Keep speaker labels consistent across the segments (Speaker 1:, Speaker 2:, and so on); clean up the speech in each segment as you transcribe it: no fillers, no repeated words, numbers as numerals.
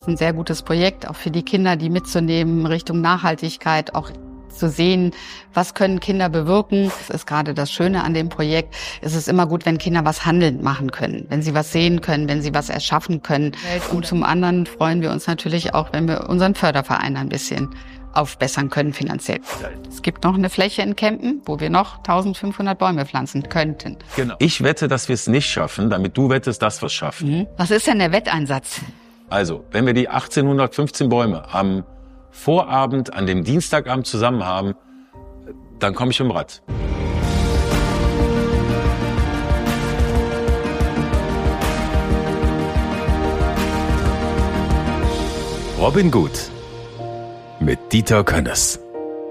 Speaker 1: Das ist ein sehr gutes Projekt, auch für die Kinder, die mitzunehmen Richtung Nachhaltigkeit, auch zu sehen, was können Kinder bewirken. Das ist gerade das Schöne an dem Projekt. Es ist immer gut, wenn Kinder was handelnd machen können, wenn sie was sehen können, wenn sie was erschaffen können. Und zum anderen freuen wir uns natürlich auch, wenn wir unseren Förderverein ein bisschen aufbessern können finanziell. Es gibt noch eine Fläche in Kempen, wo wir noch 1500 Bäume pflanzen könnten.
Speaker 2: Genau. Ich wette, dass wir es nicht schaffen, damit du wettest, dass wir es schaffen.
Speaker 1: Was ist denn der Wetteinsatz?
Speaker 2: Also, wenn wir die 1815 Bäume am Vorabend, an dem Dienstagabend zusammen haben, dann komme ich im Rad.
Speaker 3: Robin Gut mit Dieter Könnes.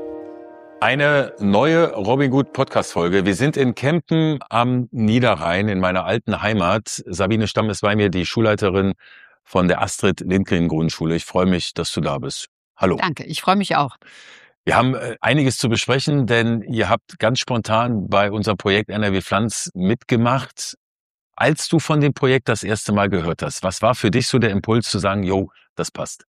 Speaker 2: Eine neue Robin Gut Podcast-Folge. Wir sind in Kempen am Niederrhein, in meiner alten Heimat. Sabine Stamm ist bei mir, die Schulleiterin von der Astrid Lindgren Grundschule. Ich freue mich, dass du da bist. Hallo.
Speaker 1: Danke, ich freue mich auch.
Speaker 2: Wir haben einiges zu besprechen, denn ihr habt ganz spontan bei unserem Projekt NRW Pflanz mitgemacht. Als du von dem Projekt das erste Mal gehört hast, was war für dich so der Impuls zu sagen, jo, das passt?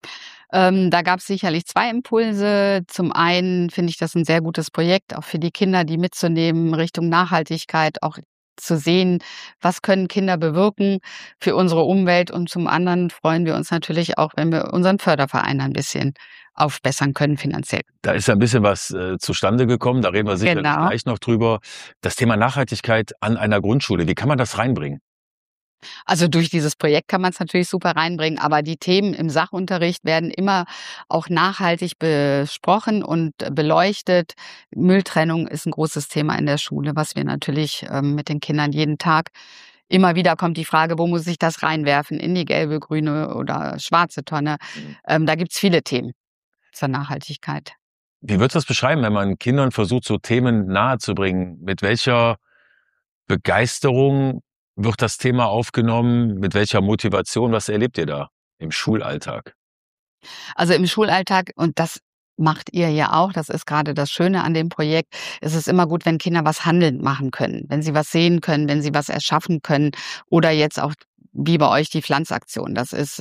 Speaker 1: Da gab es sicherlich zwei Impulse. Zum einen finde ich das ein sehr gutes Projekt, auch für die Kinder, die mitzunehmen Richtung Nachhaltigkeit, auch zu sehen, was können Kinder bewirken für unsere Umwelt. Und zum anderen freuen wir uns natürlich auch, wenn wir unseren Förderverein ein bisschen aufbessern können finanziell.
Speaker 2: Da ist ja ein bisschen was zustande gekommen, da reden wir sicherlich
Speaker 1: Genau.
Speaker 2: gleich noch drüber. Das Thema Nachhaltigkeit an einer Grundschule, wie kann man das reinbringen?
Speaker 1: Also durch dieses Projekt kann man es natürlich super reinbringen, aber die Themen im Sachunterricht werden immer auch nachhaltig besprochen und beleuchtet. Mülltrennung ist ein großes Thema in der Schule, was wir natürlich mit den Kindern jeden Tag immer wieder kommt die Frage, wo muss ich das reinwerfen? In die gelbe, grüne oder schwarze Tonne. Da gibt's viele Themen zur Nachhaltigkeit.
Speaker 2: Wie würdest du das beschreiben, wenn man Kindern versucht, so Themen nahezubringen? Mit welcher Begeisterung wird das Thema aufgenommen? Mit welcher Motivation? Was erlebt ihr da im Schulalltag?
Speaker 1: Also im Schulalltag, und das macht ihr ja auch, das ist gerade das Schöne an dem Projekt, es ist immer gut, wenn Kinder was handelnd machen können, wenn sie was sehen können, wenn sie was erschaffen können oder jetzt auch wie bei euch die Pflanzaktion. Das ist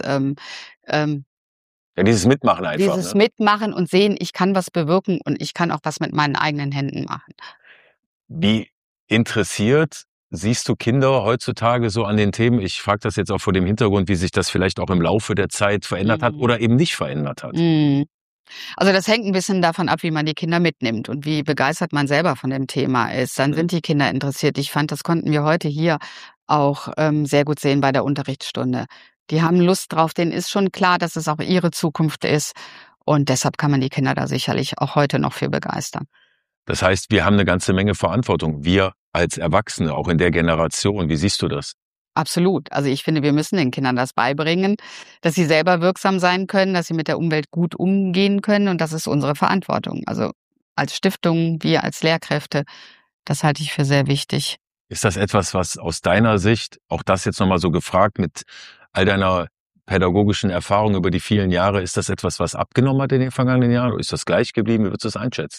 Speaker 2: Ja, dieses Mitmachen einfach.
Speaker 1: dieses Mitmachen und sehen, ich kann was bewirken und ich kann auch was mit meinen eigenen Händen machen.
Speaker 2: Wie interessiert siehst du Kinder heutzutage so an den Themen? Ich frage das jetzt auch vor dem Hintergrund, wie sich das vielleicht auch im Laufe der Zeit verändert hat oder eben nicht verändert hat.
Speaker 1: Also das hängt ein bisschen davon ab, wie man die Kinder mitnimmt und wie begeistert man selber von dem Thema ist. Dann sind die Kinder interessiert. Ich fand, das konnten wir heute hier auch sehr gut sehen bei der Unterrichtsstunde. Die haben Lust drauf, denen ist schon klar, dass es auch ihre Zukunft ist. Und deshalb kann man die Kinder da sicherlich auch heute noch für begeistern.
Speaker 2: Das heißt, wir haben eine ganze Menge Verantwortung. Wir als Erwachsene, auch in der Generation. Wie siehst du das?
Speaker 1: Absolut. Also ich finde, wir müssen den Kindern das beibringen, dass sie selber wirksam sein können, dass sie mit der Umwelt gut umgehen können. Und das ist unsere Verantwortung. Also als Stiftung, wir als Lehrkräfte, das halte ich für sehr wichtig.
Speaker 2: Ist das etwas, was aus deiner Sicht, auch das jetzt nochmal so gefragt, mit all deiner pädagogischen Erfahrung über die vielen Jahre, ist das etwas, was abgenommen hat in den vergangenen Jahren? Oder ist das gleich geblieben? Wie würdest du das einschätzen?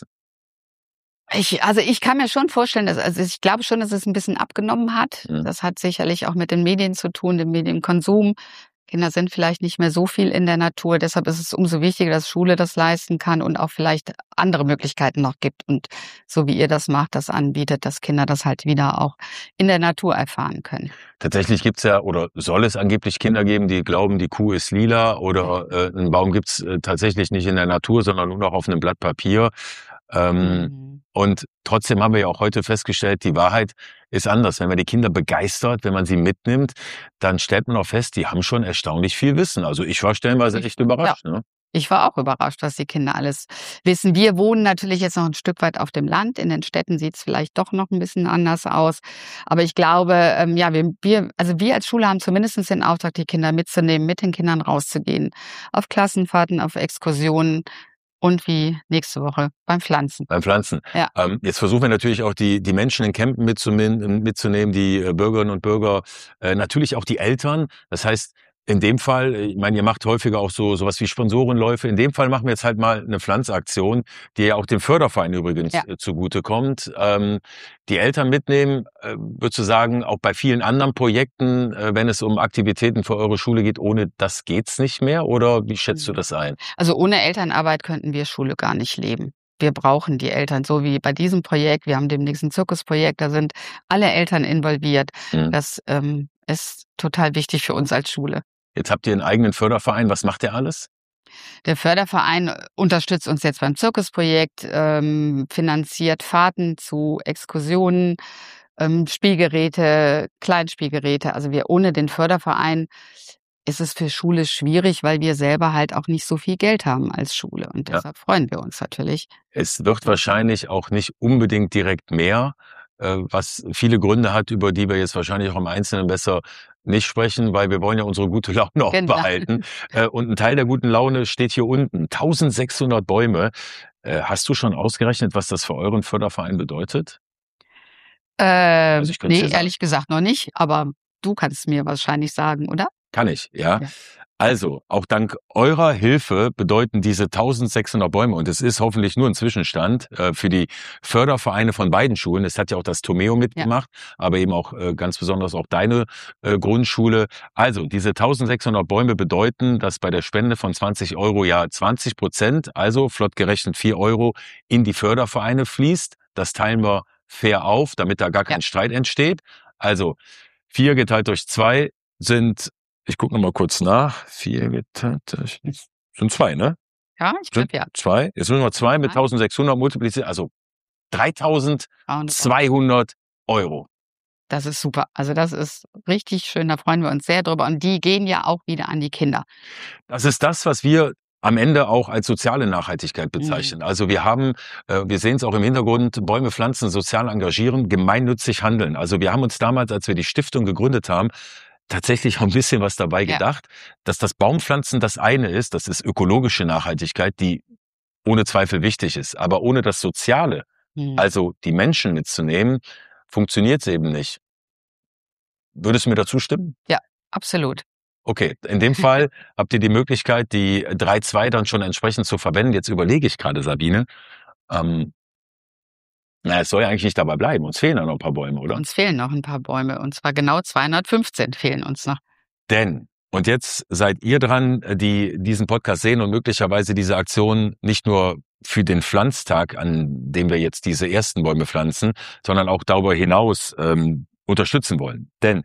Speaker 1: Ich kann mir schon vorstellen, ich glaube schon, dass es ein bisschen abgenommen hat. Das hat sicherlich auch mit den Medien zu tun, dem Medienkonsum. Kinder sind vielleicht nicht mehr so viel in der Natur. Deshalb ist es umso wichtiger, dass Schule das leisten kann und auch vielleicht andere Möglichkeiten noch gibt. Und so wie ihr das macht, das anbietet, dass Kinder das halt wieder auch in der Natur erfahren können.
Speaker 2: Tatsächlich gibt's ja, oder soll es angeblich Kinder geben, die glauben, die Kuh ist lila oder einen Baum gibt's tatsächlich nicht in der Natur, sondern nur noch auf einem Blatt Papier. Und trotzdem haben wir ja auch heute festgestellt, die Wahrheit ist anders. Wenn man die Kinder begeistert, wenn man sie mitnimmt, dann stellt man auch fest, die haben schon erstaunlich viel Wissen. Also ich war stellenweise echt überrascht.
Speaker 1: Ja.
Speaker 2: Ne?
Speaker 1: Ich war auch überrascht, was die Kinder alles wissen. Wir wohnen natürlich jetzt noch ein Stück weit auf dem Land. In den Städten sieht es vielleicht doch noch ein bisschen anders aus. Aber ich glaube, wir als Schule haben zumindest den Auftrag, die Kinder mitzunehmen, mit den Kindern rauszugehen, auf Klassenfahrten, auf Exkursionen. Und wie nächste Woche beim Pflanzen.
Speaker 2: Beim Pflanzen.
Speaker 1: Ja.
Speaker 2: Jetzt versuchen wir natürlich auch die Menschen in Kempen mitzunehmen, die Bürgerinnen und Bürger, natürlich auch die Eltern. Das heißt, In dem Fall, ich meine, ihr macht häufiger auch sowas wie Sponsorenläufe. In dem Fall machen wir jetzt halt mal eine Pflanzaktion, die ja auch dem Förderverein übrigens zugutekommt. Die Eltern mitnehmen, würdest du sagen, auch bei vielen anderen Projekten, wenn es um Aktivitäten für eure Schule geht, ohne das geht's nicht mehr? Oder wie schätzt du das ein?
Speaker 1: Also ohne Elternarbeit könnten wir Schule gar nicht leben. Wir brauchen die Eltern, so wie bei diesem Projekt. Wir haben demnächst ein Zirkusprojekt, da sind alle Eltern involviert. Das ist total wichtig für uns als Schule.
Speaker 2: Jetzt habt ihr einen eigenen Förderverein. Was macht der alles?
Speaker 1: Der Förderverein unterstützt uns jetzt beim Zirkusprojekt, finanziert Fahrten zu Exkursionen, Spielgeräte, Kleinspielgeräte. Also ohne den Förderverein ist es für Schule schwierig, weil wir selber halt auch nicht so viel Geld haben als Schule. Und deshalb freuen wir uns natürlich.
Speaker 2: Es wird wahrscheinlich auch nicht unbedingt direkt mehr, was viele Gründe hat, über die wir jetzt wahrscheinlich auch im Einzelnen besser nicht sprechen, weil wir wollen ja unsere gute Laune auch behalten. Und ein Teil der guten Laune steht hier unten. 1600 Bäume. Hast du schon ausgerechnet, was das für euren Förderverein bedeutet?
Speaker 1: Also nee, ehrlich gesagt noch nicht, aber du kannst mir wahrscheinlich sagen, oder?
Speaker 2: Kann ich, ja. Also, auch dank eurer Hilfe bedeuten diese 1600 Bäume, und es ist hoffentlich nur ein Zwischenstand, für die Fördervereine von beiden Schulen. Es hat ja auch das Tomeo mitgemacht, aber eben auch ganz besonders auch deine Grundschule. Also, diese 1600 Bäume bedeuten, dass bei der Spende von 20 € ja 20%, also flott gerechnet 4 € in die Fördervereine fließt. Das teilen wir fair auf, damit da gar kein Streit entsteht. Also, 4 geteilt durch 2 sind... Ich gucke nochmal kurz nach. 4 geteilt, sind 2, ne?
Speaker 1: Ja, ich glaube ja.
Speaker 2: 2. Jetzt müssen wir 2 mit 1600 multiplizieren, also 3200 €.
Speaker 1: Das ist super. Also das ist richtig schön, da freuen wir uns sehr drüber. Und die gehen ja auch wieder an die Kinder.
Speaker 2: Das ist das, was wir am Ende auch als soziale Nachhaltigkeit bezeichnen. Also wir sehen es auch im Hintergrund, Bäume pflanzen, sozial engagieren, gemeinnützig handeln. Also wir haben uns damals, als wir die Stiftung gegründet haben, tatsächlich auch ein bisschen was dabei gedacht, dass das Baumpflanzen das eine ist, das ist ökologische Nachhaltigkeit, die ohne Zweifel wichtig ist. Aber ohne das Soziale, also die Menschen mitzunehmen, funktioniert es eben nicht. Würdest du mir dazu stimmen?
Speaker 1: Ja, absolut.
Speaker 2: Okay, in dem Fall habt ihr die Möglichkeit, die 3,2 dann schon entsprechend zu verwenden. Jetzt überlege ich gerade, Sabine, es soll ja eigentlich nicht dabei bleiben. Uns fehlen ja noch ein paar Bäume, oder?
Speaker 1: Uns fehlen noch ein paar Bäume. Und zwar genau 215 fehlen uns noch.
Speaker 2: Denn, und jetzt seid ihr dran, die diesen Podcast sehen und möglicherweise diese Aktion nicht nur für den Pflanztag, an dem wir jetzt diese ersten Bäume pflanzen, sondern auch darüber hinaus unterstützen wollen. Denn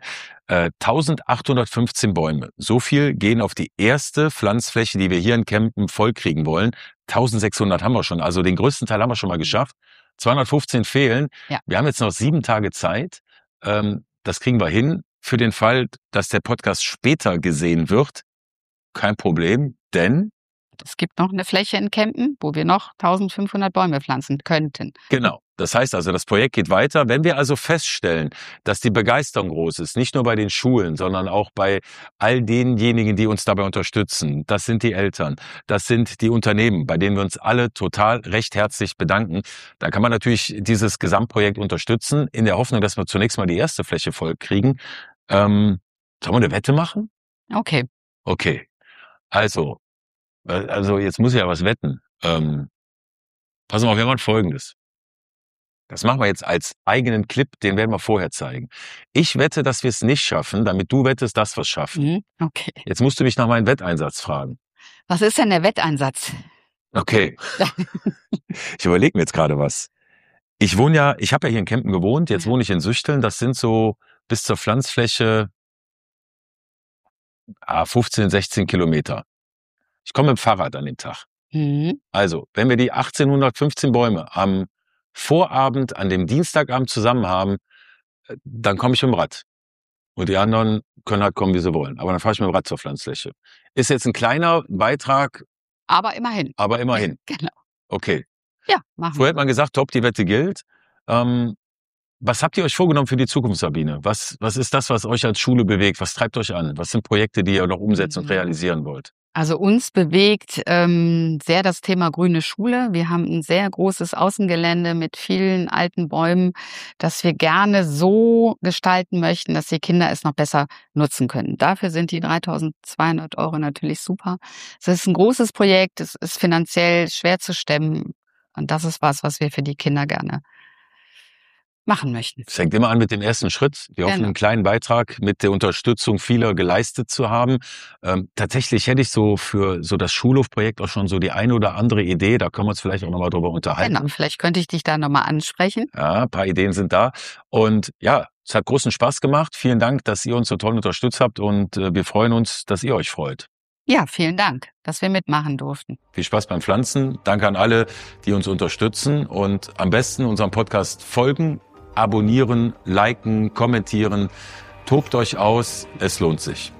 Speaker 2: 1815 Bäume, so viel gehen auf die erste Pflanzfläche, die wir hier in Kempen vollkriegen wollen. 1600 haben wir schon, also den größten Teil haben wir schon mal geschafft. 215 fehlen. Ja. Wir haben jetzt noch 7 Tage Zeit. Das kriegen wir hin. Für den Fall, dass der Podcast später gesehen wird, kein Problem, denn
Speaker 1: es gibt noch eine Fläche in Kempen, wo wir noch 1500 Bäume pflanzen könnten.
Speaker 2: Genau. Das heißt also, das Projekt geht weiter. Wenn wir also feststellen, dass die Begeisterung groß ist, nicht nur bei den Schulen, sondern auch bei all denjenigen, die uns dabei unterstützen, das sind die Eltern, das sind die Unternehmen, bei denen wir uns alle total recht herzlich bedanken, da kann man natürlich dieses Gesamtprojekt unterstützen, in der Hoffnung, dass wir zunächst mal die erste Fläche voll kriegen. Sollen wir eine Wette machen?
Speaker 1: Okay.
Speaker 2: Okay. Also jetzt muss ich ja was wetten. Pass mal auf, wir machen Folgendes. Das machen wir jetzt als eigenen Clip, den werden wir vorher zeigen. Ich wette, dass wir es nicht schaffen, damit du wettest, dass wir es schaffen.
Speaker 1: Okay.
Speaker 2: Jetzt musst du mich nach meinem Wetteinsatz fragen.
Speaker 1: Was ist denn der Wetteinsatz?
Speaker 2: Okay. Ich überlege mir jetzt gerade was. Ich habe ja hier in Kempen gewohnt, jetzt wohne ich in Süchteln. Das sind so bis zur Pflanzfläche 15, 16 Kilometer. Ich komme mit dem Fahrrad an den Tag. Also, wenn wir die 1815 Bäume am Vorabend, an dem Dienstagabend zusammen haben, dann komme ich mit dem Rad. Und die anderen können halt kommen, wie sie wollen. Aber dann fahre ich mit dem Rad zur Pflanzfläche. Ist jetzt ein kleiner Beitrag.
Speaker 1: Aber immerhin.
Speaker 2: Aber immerhin.
Speaker 1: Genau.
Speaker 2: Okay.
Speaker 1: Ja, machen wir.
Speaker 2: Vorher hat man gesagt, top, die Wette gilt. Was habt ihr euch vorgenommen für die Zukunft, Sabine? Was ist das, was euch als Schule bewegt? Was treibt euch an? Was sind Projekte, die ihr noch umsetzen und realisieren wollt?
Speaker 1: Also uns bewegt sehr das Thema grüne Schule. Wir haben ein sehr großes Außengelände mit vielen alten Bäumen, das wir gerne so gestalten möchten, dass die Kinder es noch besser nutzen können. Dafür sind die 3.200 € natürlich super. Es ist ein großes Projekt, es ist finanziell schwer zu stemmen und das ist was wir für die Kinder gerne machen möchten.
Speaker 2: Es fängt immer an mit dem ersten Schritt. Wir hoffen, einen kleinen Beitrag mit der Unterstützung vieler geleistet zu haben. Tatsächlich hätte ich so für so das Schulhofprojekt auch schon so die eine oder andere Idee. Da können wir uns vielleicht auch nochmal drüber unterhalten.
Speaker 1: Genau, vielleicht könnte ich dich da nochmal ansprechen.
Speaker 2: Ja, ein paar Ideen sind da. Und ja, es hat großen Spaß gemacht. Vielen Dank, dass ihr uns so toll unterstützt habt und wir freuen uns, dass ihr euch freut.
Speaker 1: Ja, vielen Dank, dass wir mitmachen durften.
Speaker 2: Viel Spaß beim Pflanzen. Danke an alle, die uns unterstützen und am besten unserem Podcast folgen, abonnieren, liken, kommentieren. Tobt euch aus, es lohnt sich.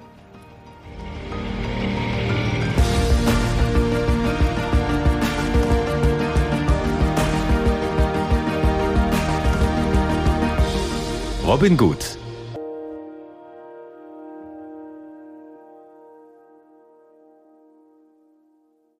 Speaker 3: Robin Gut,